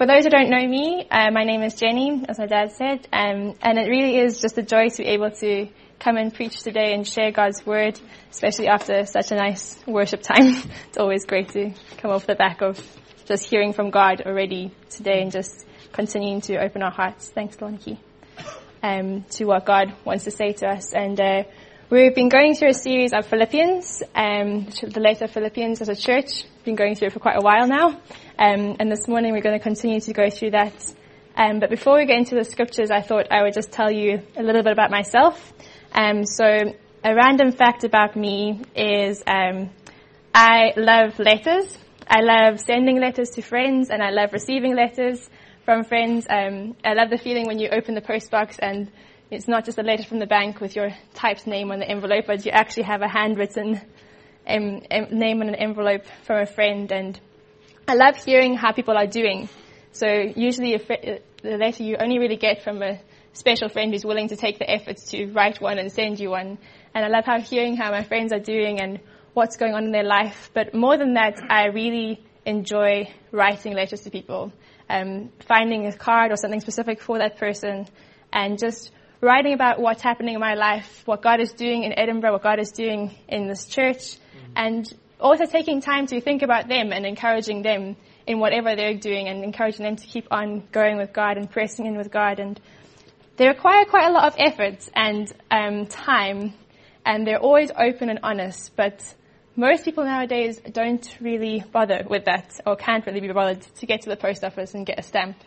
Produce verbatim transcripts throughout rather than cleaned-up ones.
for those who don't know me, uh, my name is Jenny, as my dad said, um, and it really is just a joy to be able to come and preach today and share God's word, especially after such a nice worship time. It's always great to come off the back of just hearing from God already today and just continuing to open our hearts. Thanks, Lonky, um, to what God wants to say to us. And uh, we've been going through a series of Philippians, um, the letter of Philippians as a church. We've been going through it for quite a while now. Um, and this morning we're going to continue to go through that. Um, but before we get into the scriptures, I thought I would just tell you a little bit about myself. Um, so a random fact about me is um, I love letters. I love sending letters to friends, and I love receiving letters from friends. Um, I love the feeling when you open the post box and it's not just a letter from the bank with your typed name on the envelope, but you actually have a handwritten um, um, name on an envelope from a friend. And I love hearing how people are doing. So usually a fr- the letter you only really get from a special friend who's willing to take the effort to write one and send you one. And I love how hearing how my friends are doing and what's going on in their life. But more than that, I really enjoy writing letters to people, um, finding a card or something specific for that person and just writing about what's happening in my life, what God is doing in Edinburgh, what God is doing in this church, mm-hmm. and also taking time to think about them and encouraging them in whatever they're doing and encouraging them to keep on going with God and pressing in with God. And they require quite a lot of effort and um, time, and they're always open and honest, but most people nowadays don't really bother with that or can't really be bothered to get to the post office and get a stamp.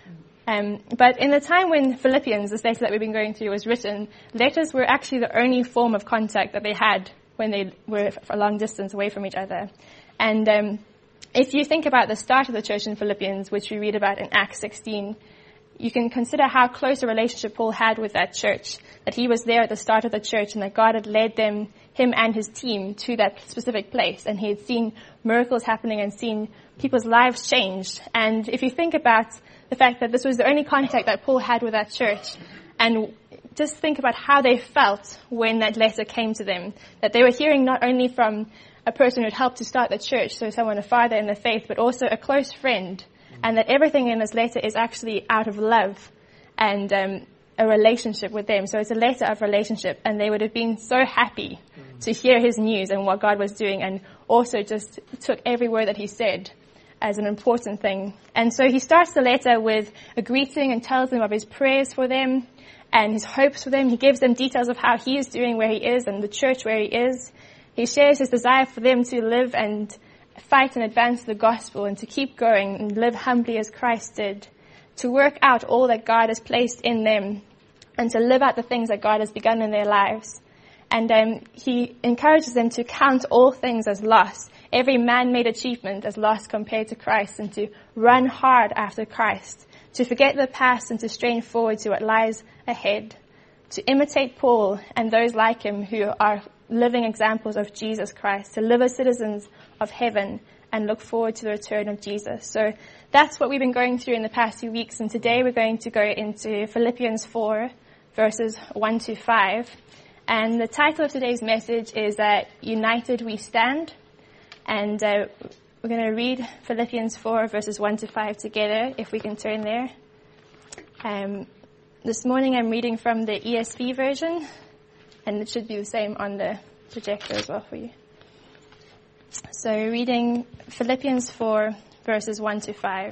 Um, but in the time when Philippians, this letter that we've been going through, was written, letters were actually the only form of contact that they had when they were a long distance away from each other. And um, if you think about the start of the church in Philippians, which we read about in Acts sixteen, you can consider how close a relationship Paul had with that church, that he was there at the start of the church and that God had led them, him and his team, to that specific place. And he had seen miracles happening and seen people's lives changed. And if you think about the fact that this was the only contact that Paul had with that church, and just think about how they felt when that letter came to them, that they were hearing not only from a person who had helped to start the church, so someone, a father in the faith, but also a close friend, and that everything in this letter is actually out of love and um, a relationship with them. So it's a letter of relationship, and they would have been so happy mm. to hear his news and what God was doing, and also just took every word that he said as an important thing. And so he starts the letter with a greeting and tells them of his prayers for them and his hopes for them. He gives them details of how he is doing where he is and the church where he is. He shares his desire for them to live and fight and advance the gospel and to keep going and live humbly as Christ did, to work out all that God has placed in them and to live out the things that God has begun in their lives. And um, he encourages them to count all things as loss, every man-made achievement as loss compared to Christ, and to run hard after Christ, to forget the past and to strain forward to what lies ahead, to imitate Paul and those like him who are living examples of Jesus Christ, to live as citizens of heaven and look forward to the return of Jesus. So that's what we've been going through in the past few weeks, and today we're going to go into Philippians four, verses one to five. And the title of today's message is that United We Stand. And uh, we're going to read Philippians four, verses one to five together, if we can turn there. Um, this morning I'm reading from the E S V version, and it should be the same on the projector as well for you. So reading Philippians four, verses one to five.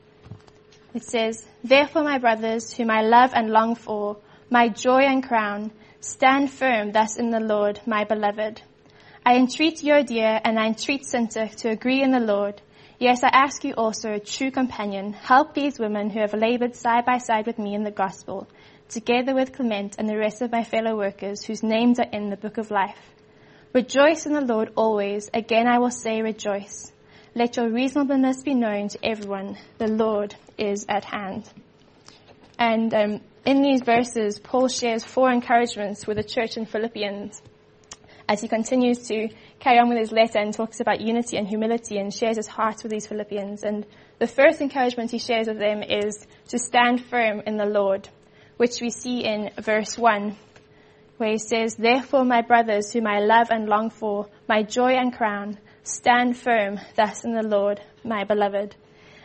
It says, "Therefore, my brothers, whom I love and long for, my joy and crown, stand firm thus in the Lord, my beloved. I entreat Euodia and I entreat Syntyche to agree in the Lord. Yes, I ask you also, a true companion, help these women who have labored side by side with me in the gospel, together with Clement and the rest of my fellow workers whose names are in the book of life. Rejoice in the Lord always. Again I will say rejoice. Let your reasonableness be known to everyone. The Lord is at hand." And um, in these verses, Paul shares four encouragements with the church in Philippians as he continues to carry on with his letter and talks about unity and humility and shares his heart with these Philippians. And the first encouragement he shares with them is to stand firm in the Lord, which we see in verse one, where he says, "Therefore, my brothers, whom I love and long for, my joy and crown, stand firm thus in the Lord, my beloved."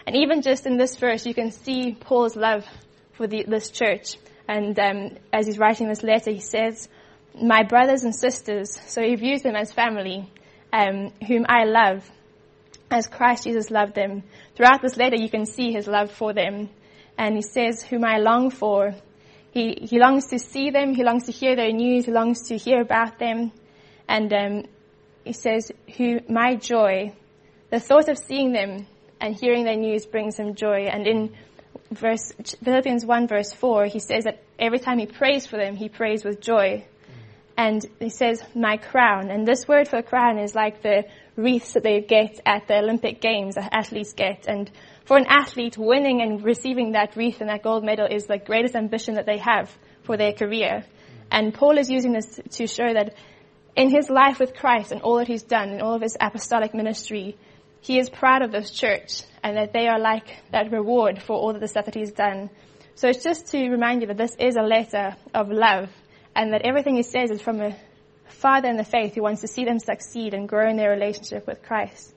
And even just in this verse, you can see Paul's love for the, this church. And um, as he's writing this letter, he says, my brothers and sisters, so he views them as family, um, whom I love, as Christ Jesus loved them. Throughout this letter, you can see his love for them. And he says, whom I long for. He, he longs to see them, he longs to hear their news, he longs to hear about them. And um, he says, who my joy, the thought of seeing them and hearing their news brings him joy. And in verse Philippians one verse four, he says that every time he prays for them, he prays with joy. And he says, my crown. And this word for crown is like the wreaths that they get at the Olympic Games, that athletes get. And for an athlete, winning and receiving that wreath and that gold medal is the greatest ambition that they have for their career. And Paul is using this to show that in his life with Christ and all that he's done, in all of his apostolic ministry, he is proud of this church and that they are like that reward for all of the stuff that he's done. So it's just to remind you that this is a letter of love and that everything he says is from a father in the faith who wants to see them succeed and grow in their relationship with Christ.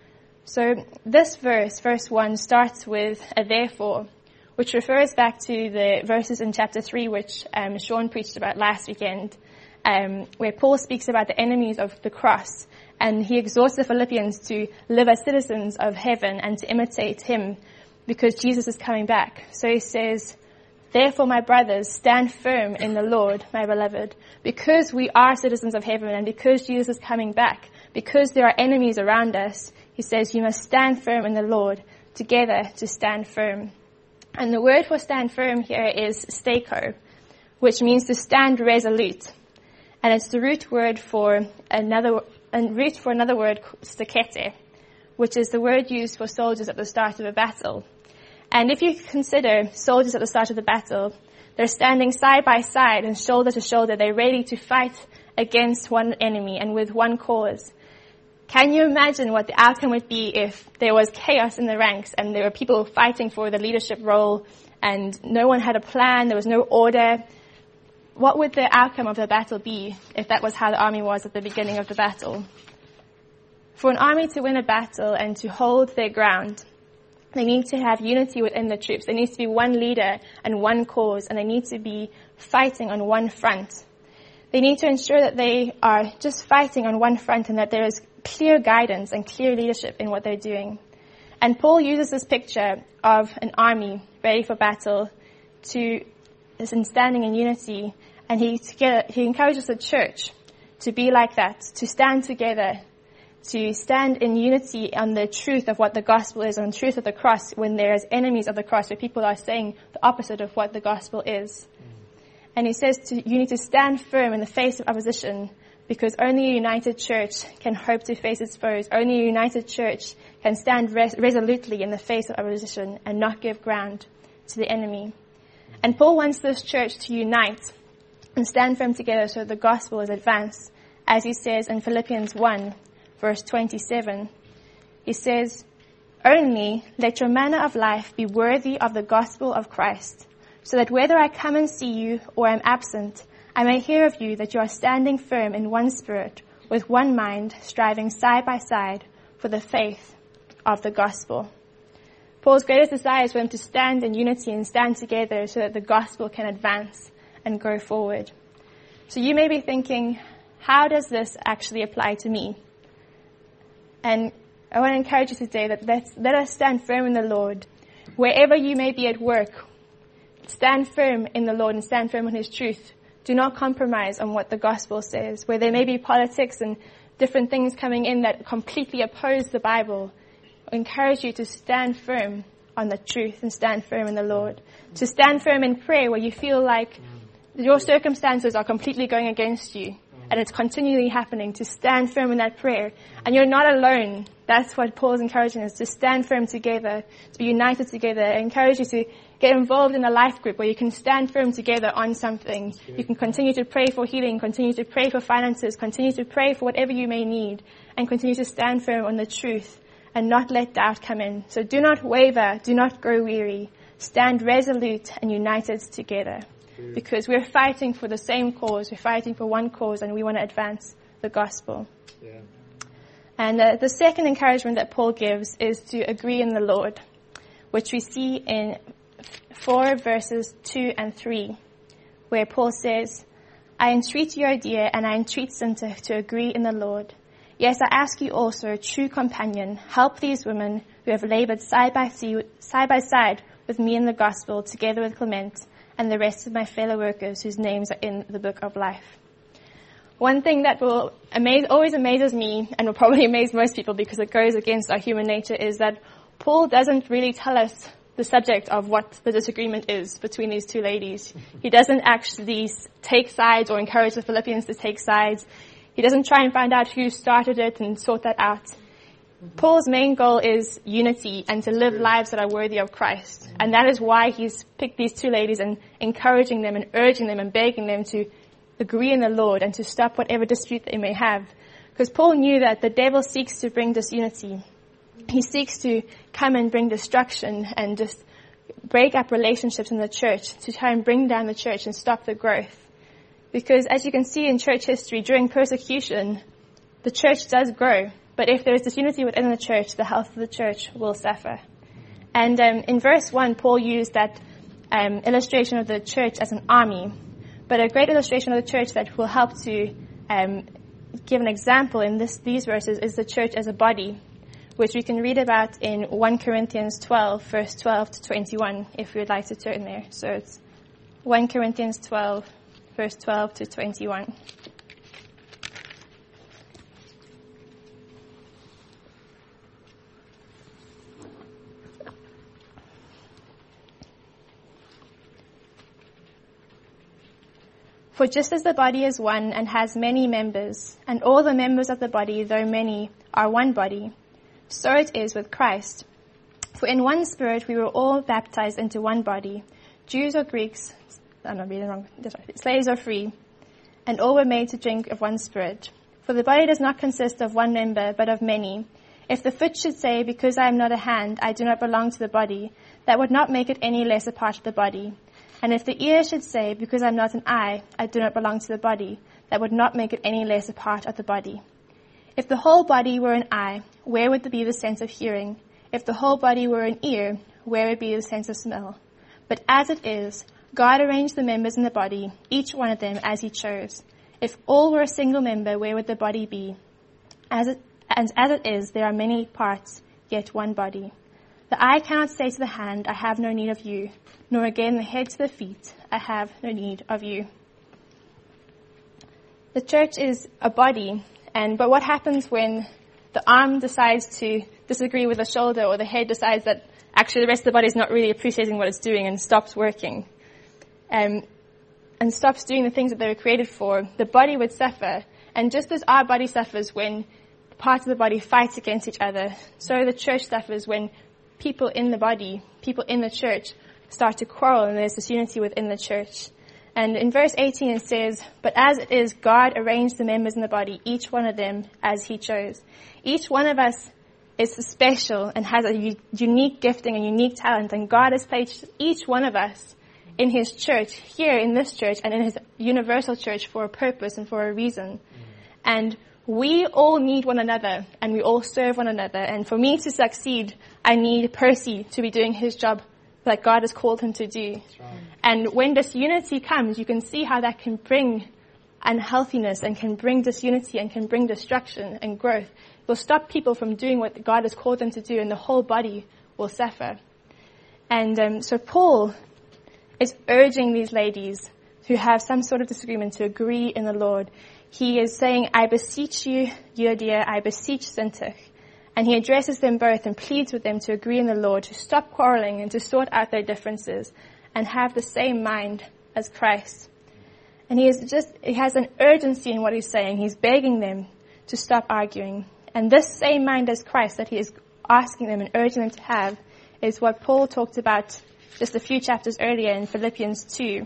So this verse, verse one, starts with a therefore, which refers back to the verses in chapter three, which um, Sean preached about last weekend, um, where Paul speaks about the enemies of the cross, and he exhorts the Philippians to live as citizens of heaven and to imitate him because Jesus is coming back. So he says, therefore, my brothers, stand firm in the Lord, my beloved, because we are citizens of heaven and because Jesus is coming back, because there are enemies around us. He says, you must stand firm in the Lord, together to stand firm. And the word for stand firm here is steko, which means to stand resolute. And it's the root word for another, a root for another word, stakete, which is the word used for soldiers at the start of a battle. And if you consider soldiers at the start of the battle, they're standing side by side and shoulder to shoulder. They're ready to fight against one enemy and with one cause. Can you imagine what the outcome would be if there was chaos in the ranks and there were people fighting for the leadership role and no one had a plan, there was no order? What would the outcome of the battle be if that was how the army was at the beginning of the battle? For an army to win a battle and to hold their ground, they need to have unity within the troops. There needs to be one leader and one cause, and they need to be fighting on one front. They need to ensure that they are just fighting on one front and that there is clear guidance and clear leadership in what they're doing. And Paul uses this picture of an army ready for battle to is in standing in unity, and he together, he encourages the church to be like that, to stand together, to stand in unity on the truth of what the gospel is, on the truth of the cross, when there is enemies of the cross, where people are saying the opposite of what the gospel is. And he says to, you need to stand firm in the face of opposition, because only a united church can hope to face its foes. Only a united church can stand res- resolutely in the face of opposition and not give ground to the enemy. And Paul wants this church to unite and stand firm together so the gospel is advanced. As he says in Philippians one, verse twenty-seven, he says, only let your manner of life be worthy of the gospel of Christ, so that whether I come and see you or am absent, I may hear of you that you are standing firm in one spirit, with one mind, striving side by side for the faith of the gospel. Paul's greatest desire is for them to stand in unity and stand together so that the gospel can advance and go forward. So you may be thinking, how does this actually apply to me? And I want to encourage you today that let's, let us stand firm in the Lord. Wherever you may be at work, stand firm in the Lord and stand firm on his truth. Do not compromise on what the gospel says. Where there may be politics and different things coming in that completely oppose the Bible, I encourage you to stand firm on the truth and stand firm in the Lord. To stand firm in prayer where you feel like your circumstances are completely going against you and it's continually happening. To stand firm in that prayer. And you're not alone. That's what Paul's encouraging us, to stand firm together, to be united together. I encourage you to get involved in a life group where you can stand firm together on something. You can continue to pray for healing, continue to pray for finances, continue to pray for whatever you may need, and continue to stand firm on the truth and not let doubt come in. So do not waver, do not grow weary. Stand resolute and united together, because we're fighting for the same cause. We're fighting for one cause, and we want to advance the gospel. Yeah. And uh, the second encouragement that Paul gives is to agree in the Lord. which we see in four verses two and three, where Paul says, I entreat you, O dear, and I entreat Syntyche to agree in the Lord. Yes, I ask you also, true companion, help these women who have labored side by side by side with me in the gospel, together with Clement and the rest of my fellow workers whose names are in the book of life. One thing that will amaze, always amazes me, and will probably amaze most people because it goes against our human nature, is that Paul doesn't really tell us the subject of what the disagreement is between these two ladies. He doesn't actually take sides or encourage the Philippians to take sides. He doesn't try and find out who started it and sort that out. Paul's main goal is unity and to live lives that are worthy of Christ. And that is why he's picked these two ladies and encouraging them and urging them and begging them to agree in the Lord and to stop whatever dispute they may have. Because Paul knew that the devil seeks to bring disunity. He seeks to come and bring destruction and just break up relationships in the church to try and bring down the church and stop the growth. Because as you can see in church history, during persecution, the church does grow. But if there is disunity within the church, the health of the church will suffer. And um, in verse one, Paul used that um, illustration of the church as an army. But a great illustration of the church that will help to um, give an example in this, these verses is the church as a body, which we can read about in First Corinthians twelve, verse twelve to twenty-one, if you would like to turn there. So it's First Corinthians twelve, verse twelve to twenty-one. For just as the body is one and has many members, and all the members of the body, though many, are one body, so it is with Christ. For in one Spirit we were all baptized into one body, Jews or Greeks, I'm not reading wrong, slaves or free, and all were made to drink of one Spirit. For the body does not consist of one member, but of many. If the foot should say, because I am not a hand, I do not belong to the body, that would not make it any less a part of the body. And if the ear should say, because I am not an eye, I do not belong to the body, that would not make it any less a part of the body. If the whole body were an eye, where would be the sense of hearing? If the whole body were an ear, where would be the sense of smell? But as it is, God arranged the members in the body, each one of them as he chose. If all were a single member, where would the body be? As it, and as it is, there are many parts, yet one body. The eye cannot say to the hand, I have no need of you, nor again the head to the feet, I have no need of you. The church is a body, and but what happens when the arm decides to disagree with the shoulder, or the head decides that actually the rest of the body is not really appreciating what it's doing and stops working, um, and stops doing the things that they were created for? The body would suffer, and just as our body suffers when parts of the body fight against each other, so the church suffers when people in the body, people in the church, start to quarrel and there's disunity within the church. And in verse eighteen it says, but as it is, God arranged the members in the body, each one of them as he chose. Each one of us is special and has a u- unique gifting and unique talent, and God has placed each one of us in his church, here in this church and in his universal church, for a purpose and for a reason. Mm. And we all need one another, and we all serve one another. And for me to succeed, I need Percy to be doing his job that God has called him to do. Right. And when disunity comes, you can see how that can bring unhealthiness and can bring disunity and can bring destruction and growth. It will stop people from doing what God has called them to do, and the whole body will suffer. And um, so Paul is urging these ladies who have some sort of disagreement to agree in the Lord. He is saying, I beseech you, Euodia, I beseech Syntyche. And he addresses them both and pleads with them to agree in the Lord, to stop quarreling and to sort out their differences and have the same mind as Christ. And he is just, he has an urgency in what he's saying. He's begging them to stop arguing. And this same mind as Christ that he is asking them and urging them to have is what Paul talked about just a few chapters earlier in Philippians two,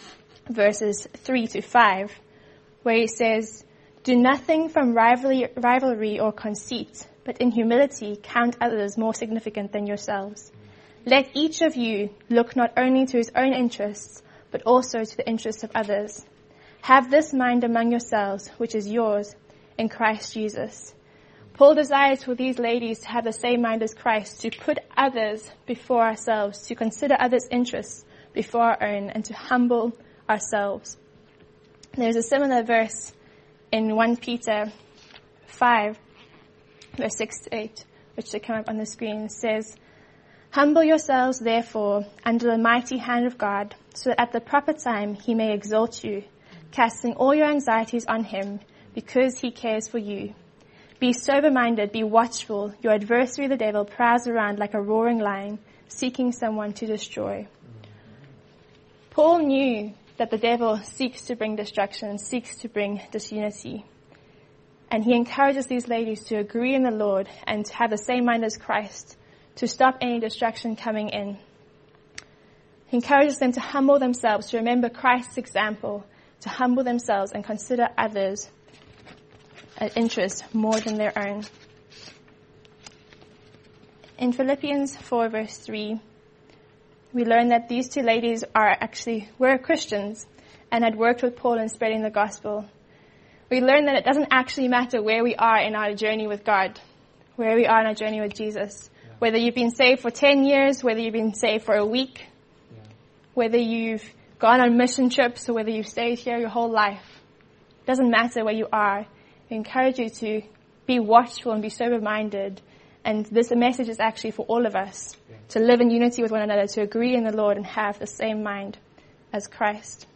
verses three to five. Where he says, do nothing from rivalry, rivalry or conceit, but in humility count others more significant than yourselves. Let each of you look not only to his own interests, but also to the interests of others. Have this mind among yourselves, which is yours in Christ Jesus. Paul desires for these ladies to have the same mind as Christ, to put others before ourselves, to consider others' interests before our own, and to humble ourselves. There's a similar verse in First Peter five, verse six to eight, which should come up on the screen. It says, "Humble yourselves, therefore, under the mighty hand of God, so that at the proper time he may exalt you, casting all your anxieties on him, because he cares for you. Be sober-minded, be watchful. Your adversary, the devil, prowls around like a roaring lion, seeking someone to destroy." Paul knew that the devil seeks to bring destruction, seeks to bring disunity. And he encourages these ladies to agree in the Lord and to have the same mind as Christ, to stop any distraction coming in. He encourages them to humble themselves, to remember Christ's example, to humble themselves and consider others' interests more than their own. In Philippians four, verse three, we learn that these two ladies are actually were Christians and had worked with Paul in spreading the gospel. We learn that it doesn't actually matter where we are in our journey with God, where we are in our journey with Jesus. Yeah. Whether you've been saved for ten years, whether you've been saved for a week, yeah. whether you've gone on mission trips or whether you've stayed here your whole life. It doesn't matter where you are. I encourage you to be watchful and be sober-minded. And this message is actually for all of us, yeah. to live in unity with one another, to agree in the Lord and have the same mind as Christ.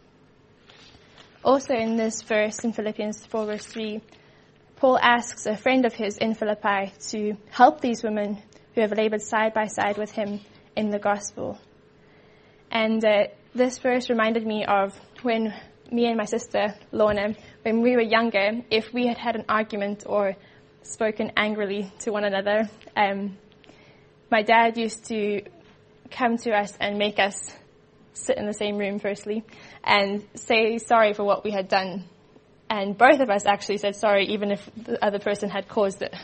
Also in this verse, in Philippians four, verse three, Paul asks a friend of his in Philippi to help these women who have labored side by side with him in the gospel. And uh, this verse reminded me of when me and my sister, Lorna, when we were younger, if we had had an argument or spoken angrily to one another, um, my dad used to come to us and make us sit in the same room firstly and say sorry for what we had done. And both of us actually said sorry even if the other person had caused it.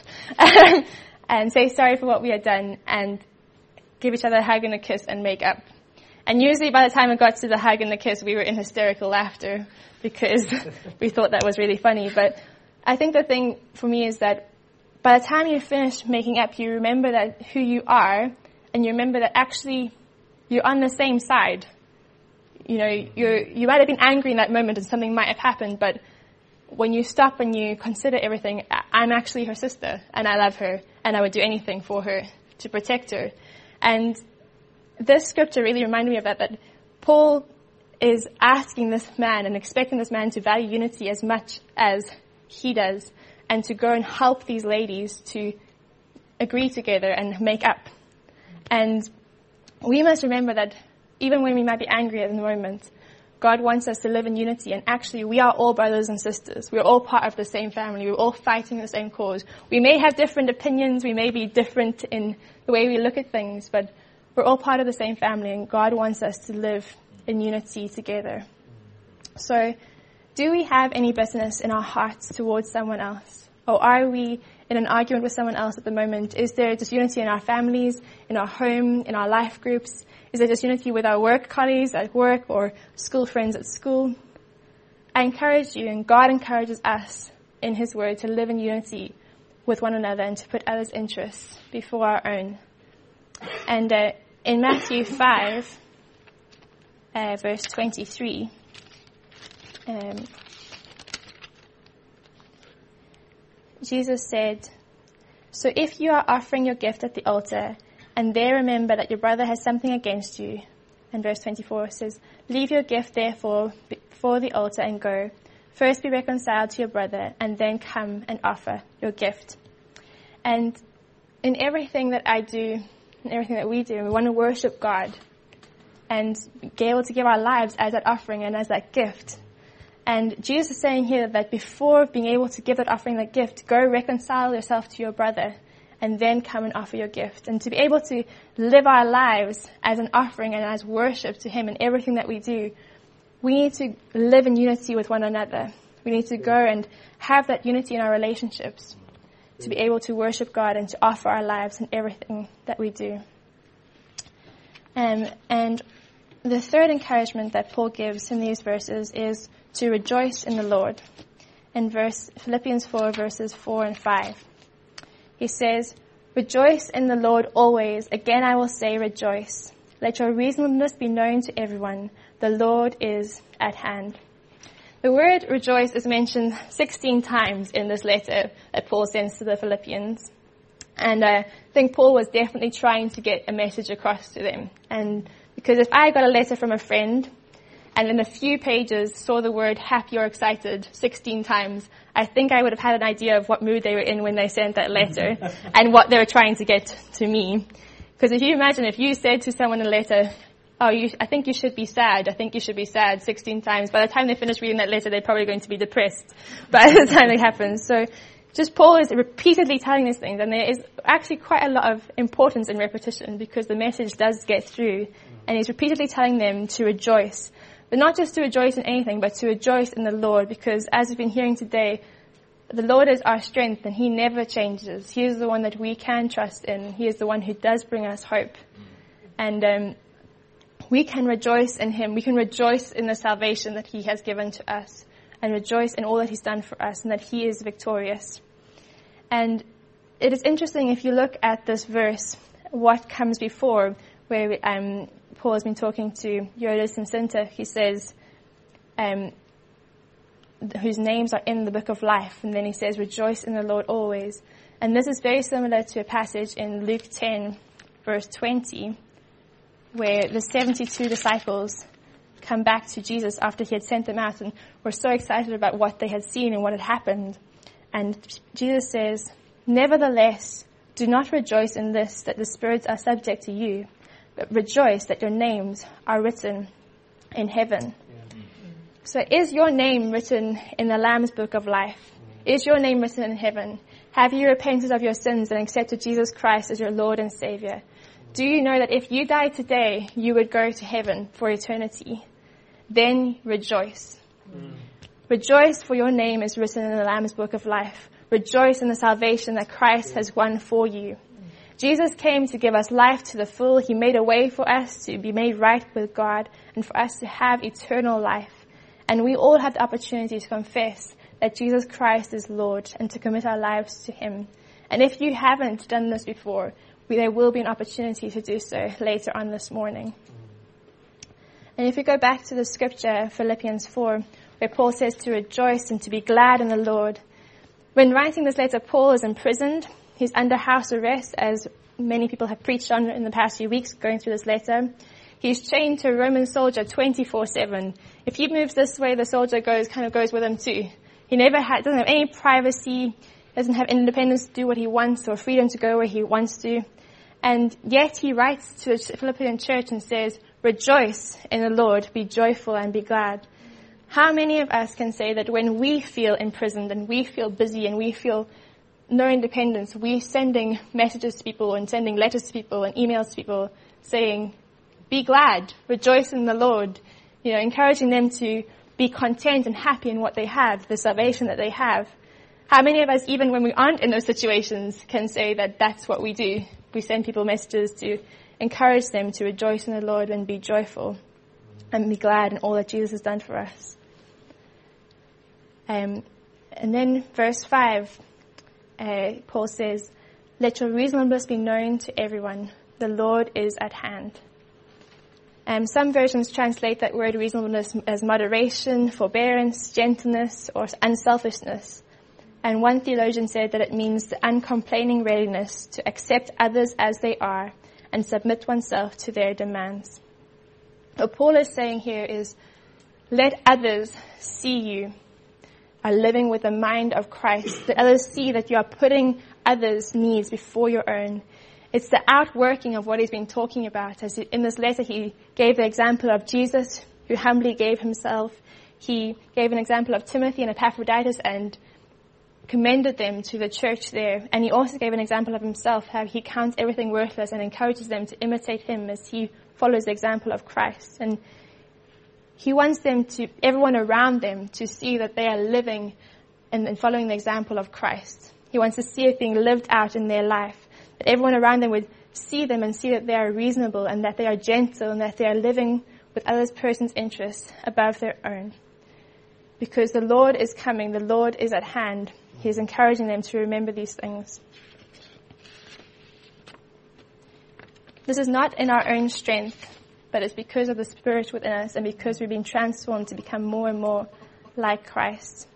And say sorry for what we had done and give each other a hug and a kiss and make up. And usually by the time it got to the hug and the kiss, we were in hysterical laughter because we thought that was really funny. But I think the thing for me is that by the time you finish making up, you remember that who you are, and you remember that actually you're on the same side. You know, you're, you might have been angry in that moment and something might have happened, but when you stop and you consider everything, I'm actually her sister, and I love her, and I would do anything for her to protect her. And this scripture really reminded me of that, that Paul is asking this man and expecting this man to value unity as much as he does, and to go and help these ladies to agree together and make up. And we must remember that even when we might be angry at the moment, God wants us to live in unity, and actually we are all brothers and sisters. We're all part of the same family. We're all fighting the same cause. We may have different opinions. We may be different in the way we look at things, but we're all part of the same family, and God wants us to live in unity together. So, do we have any bitterness in our hearts towards someone else? Or are we in an argument with someone else at the moment? Is there disunity in our families, in our home, in our life groups? Is there disunity with our work colleagues at work or school friends at school? I encourage you, and God encourages us in His Word, to live in unity with one another and to put others' interests before our own. And uh, in Matthew five, uh, verse twenty-three, um, Jesus said, "So if you are offering your gift at the altar, and there remember that your brother has something against you," and verse twenty-four says, "Leave your gift therefore before the altar and go. First be reconciled to your brother, and then come and offer your gift." And in everything that I do, in everything that we do, we want to worship God and be able to give our lives as that offering and as that gift. And Jesus is saying here that before being able to give that offering, that gift, go reconcile yourself to your brother and then come and offer your gift. And to be able to live our lives as an offering and as worship to Him in everything that we do, we need to live in unity with one another. We need to go and have that unity in our relationships to be able to worship God and to offer our lives in everything that we do. Um, and the third encouragement that Paul gives in these verses is to rejoice in the Lord. In verse Philippians four, verses four and five. He says, "Rejoice in the Lord always. Again I will say rejoice. Let your reasonableness be known to everyone. The Lord is at hand." The word rejoice is mentioned sixteen times in this letter that Paul sends to the Philippians. And uh, I think Paul was definitely trying to get a message across to them. And because if I got a letter from a friend and in a few pages saw the word happy or excited sixteen times, I think I would have had an idea of what mood they were in when they sent that letter and what they were trying to get to me. Because if you imagine, if you said to someone in a letter, oh, you, I think you should be sad, I think you should be sad sixteen times, by the time they finish reading that letter, they're probably going to be depressed by the time it happens. So just Paul is repeatedly telling these things, and there is actually quite a lot of importance in repetition because the message does get through, and he's repeatedly telling them to rejoice. But not just to rejoice in anything, but to rejoice in the Lord, because as we've been hearing today, the Lord is our strength and he never changes. He is the one that we can trust in. He is the one who does bring us hope. And um, we can rejoice in him. We can rejoice in the salvation that he has given to us and rejoice in all that he's done for us and that he is victorious. And it is interesting if you look at this verse, what comes before, where um, Paul has been talking to Euodias and Syntyche. He says, um, whose names are in the book of life. And then he says, rejoice in the Lord always. And this is very similar to a passage in Luke ten, verse twenty, where the seventy-two disciples come back to Jesus after he had sent them out and were so excited about what they had seen and what had happened. And Jesus says, nevertheless, do not rejoice in this, that the spirits are subject to you, but rejoice that your names are written in heaven. Yeah. So is your name written in the Lamb's book of life? Is your name written in heaven? Have you repented of your sins and accepted Jesus Christ as your Lord and Savior? Do you know that if you died today, you would go to heaven for eternity? Then rejoice. Mm. Rejoice, for your name is written in the Lamb's book of life. Rejoice in the salvation that Christ has won for you. Jesus came to give us life to the full. He made a way for us to be made right with God and for us to have eternal life. And we all have the opportunity to confess that Jesus Christ is Lord and to commit our lives to him. And if you haven't done this before, we, there will be an opportunity to do so later on this morning. And if we go back to the scripture, Philippians four, where Paul says to rejoice and to be glad in the Lord. When writing this letter, Paul is imprisoned. He's under house arrest, as many people have preached on in the past few weeks going through this letter. He's chained to a Roman soldier twenty-four seven. If he moves this way, the soldier goes kind of goes with him too. He never ha- doesn't have any privacy, doesn't have independence to do what he wants or freedom to go where he wants to. And yet he writes to the Philippian church and says, rejoice in the Lord, be joyful and be glad. How many of us can say that when we feel imprisoned and we feel busy and we feel no independence, we're sending messages to people and sending letters to people and emails to people saying, be glad, rejoice in the Lord, you know, encouraging them to be content and happy in what they have, the salvation that they have. How many of us, even when we aren't in those situations, can say that that's what we do? We send people messages to encourage them to rejoice in the Lord and be joyful and be glad in all that Jesus has done for us. Um, and then verse five, uh, Paul says, let your reasonableness be known to everyone. The Lord is at hand. Um, some versions translate that word reasonableness as moderation, forbearance, gentleness, or unselfishness. And one theologian said that it means the uncomplaining readiness to accept others as they are and submit oneself to their demands. What Paul is saying here is, let others see you are living with the mind of Christ. Let others see that you are putting others' needs before your own. It's the outworking of what he's been talking about. As in this letter, he gave the example of Jesus, who humbly gave himself. He gave an example of Timothy and Epaphroditus and commended them to the church there. And he also gave an example of himself, how he counts everything worthless and encourages them to imitate him as he follows the example of Christ. And he wants them to, everyone around them, to see that they are living and, and following the example of Christ. He wants to see it being lived out in their life. That everyone around them would see them and see that they are reasonable and that they are gentle and that they are living with other person's interests above their own. Because the Lord is coming, the Lord is at hand. He is encouraging them to remember these things. This is not in our own strength, but it's because of the Spirit within us and because we've been transformed to become more and more like Christ.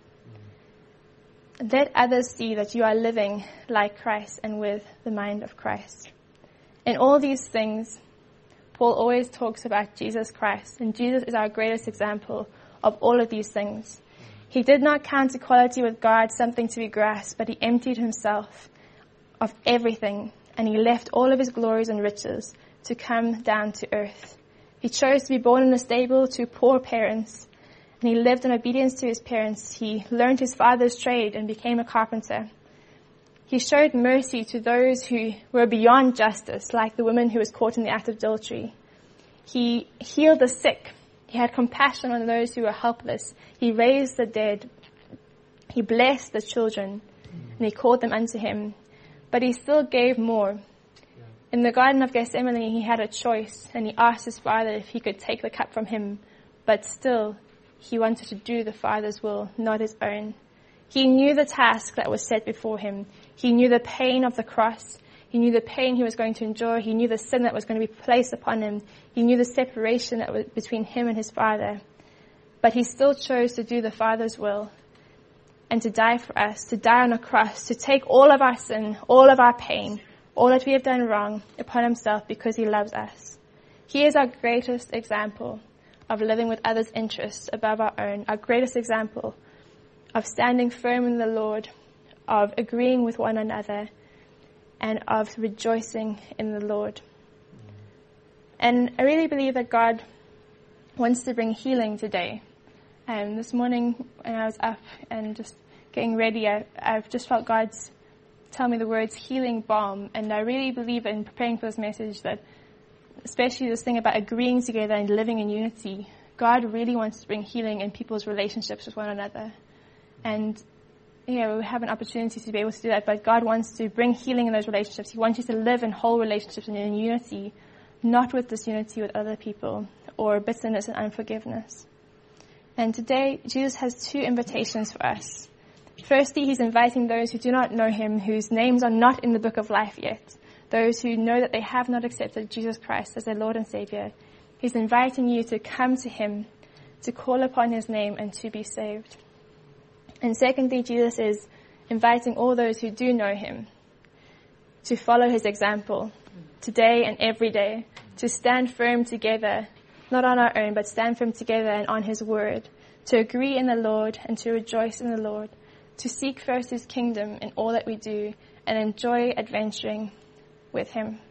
Let others see that you are living like Christ and with the mind of Christ. In all these things, Paul always talks about Jesus Christ, and Jesus is our greatest example of all of these things. He did not count equality with God something to be grasped, but he emptied himself of everything, and he left all of his glories and riches to come down to earth. He chose to be born in a stable to poor parents, and he lived in obedience to his parents. He learned his father's trade and became a carpenter. He showed mercy to those who were beyond justice, like the woman who was caught in the act of adultery. He healed the sick. He had compassion on those who were helpless. He raised the dead. He blessed the children, and he called them unto him. But he still gave more. In the Garden of Gethsemane, he had a choice, and he asked his Father if he could take the cup from him. But still, he wanted to do the Father's will, not his own. He knew the task that was set before him. He knew the pain of the cross. He knew the pain he was going to endure. He knew the sin that was going to be placed upon him. He knew the separation that was between him and his Father. But he still chose to do the Father's will and to die for us, to die on a cross, to take all of our sin, all of our pain, all that we have done wrong upon himself because he loves us. He is our greatest example of living with others' interests above our own, our greatest example of standing firm in the Lord, of agreeing with one another, and of rejoicing in the Lord. And I really believe that God wants to bring healing today. Um, this morning when I was up and just getting ready, I, I've just felt God's tell me the words healing balm. And I really believe in preparing for this message that, especially this thing about agreeing together and living in unity, God really wants to bring healing in people's relationships with one another. And, you know, we have an opportunity to be able to do that, but God wants to bring healing in those relationships. He wants you to live in whole relationships and in unity, not with disunity with other people or bitterness and unforgiveness. And today, Jesus has two invitations for us. Firstly, he's inviting those who do not know him, whose names are not in the book of life yet, those who know that they have not accepted Jesus Christ as their Lord and Savior. He's inviting you to come to him, to call upon his name and to be saved. And secondly, Jesus is inviting all those who do know him to follow his example today and every day, to stand firm together, not on our own, but stand firm together and on his word, to agree in the Lord and to rejoice in the Lord, to seek first his kingdom in all that we do and enjoy adventuring with him.